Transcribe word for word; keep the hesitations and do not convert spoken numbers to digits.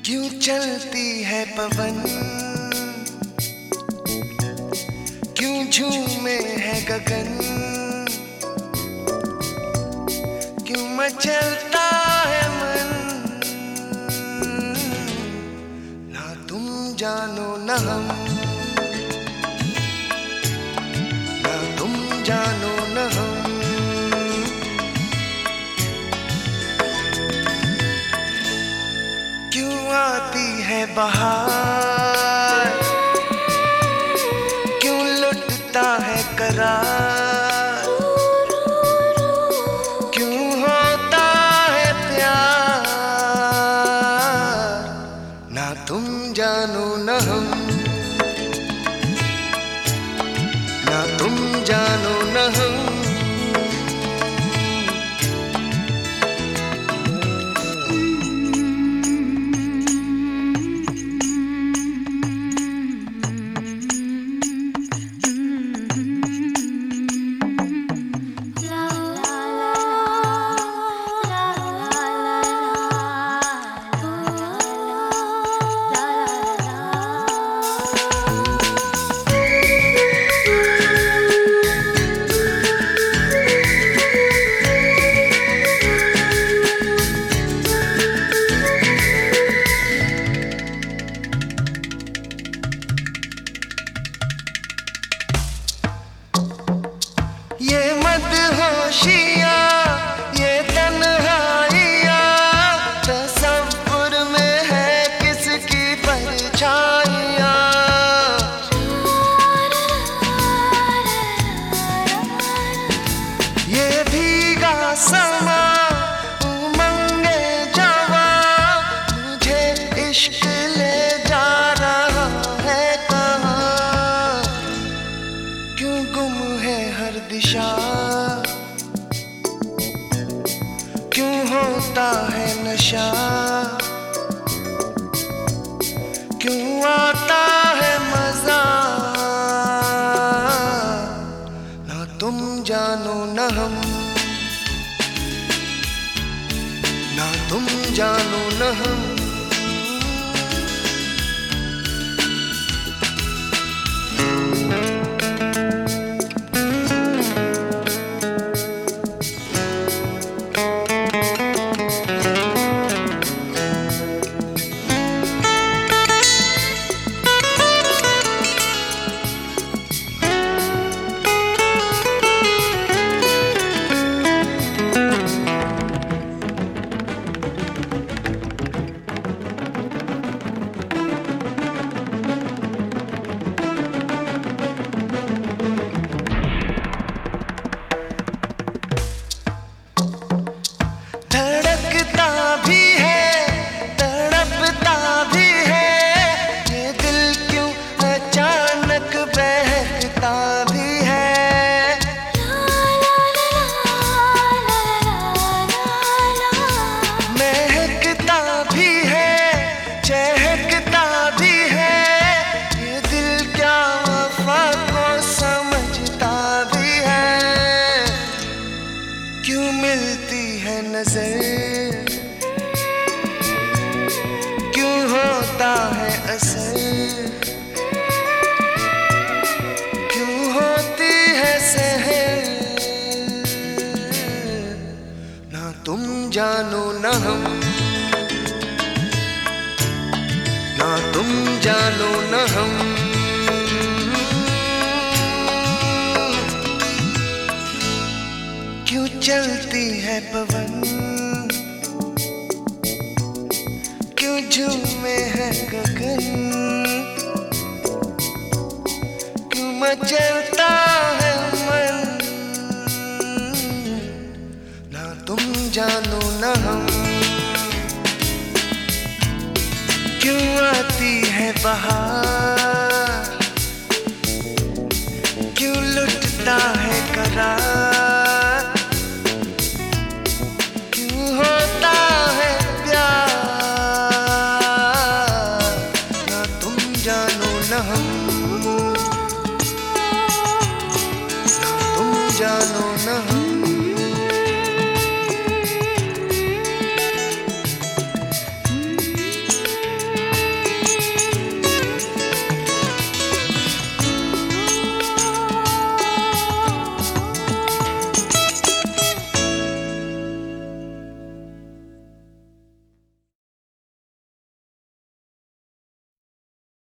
क्यों चलती है पवन, क्यों झूमे है गगन, क्यों मचलता है मन। ना तुम जानो न हम, ना तुम जानो न हम। क्यों आती है बहार, क्यों लुटता है करार, क्यों होता है प्यार। ना तुम जानो न हम, ना तुम जानो न हम। ये मदहोशियाँ, ये तन्हाइयाँ, तसव्वुर में है किसकी परछाइयाँ। ये भीगा समा, उमंगे जवां, मुझे इश्क ले जा रहा है कहाँ। क्यों गुम है हर दिशा, क्यों होता है नशा, क्यों आता है मजा। ना तुम जानो न हम, ना तुम जानो न हम। क्यों मिलती है नजर, क्यों होता है असर, क्यों होती है सहर। ना तुम जानो न हम, ना तुम जानो न हम। क्यों चलती है पवन, क्यों झूमे है गगन, क्यों मचलता है मन। ना तुम जानो न हम, क्यों आती है बहार, क्यों लुटता है करार,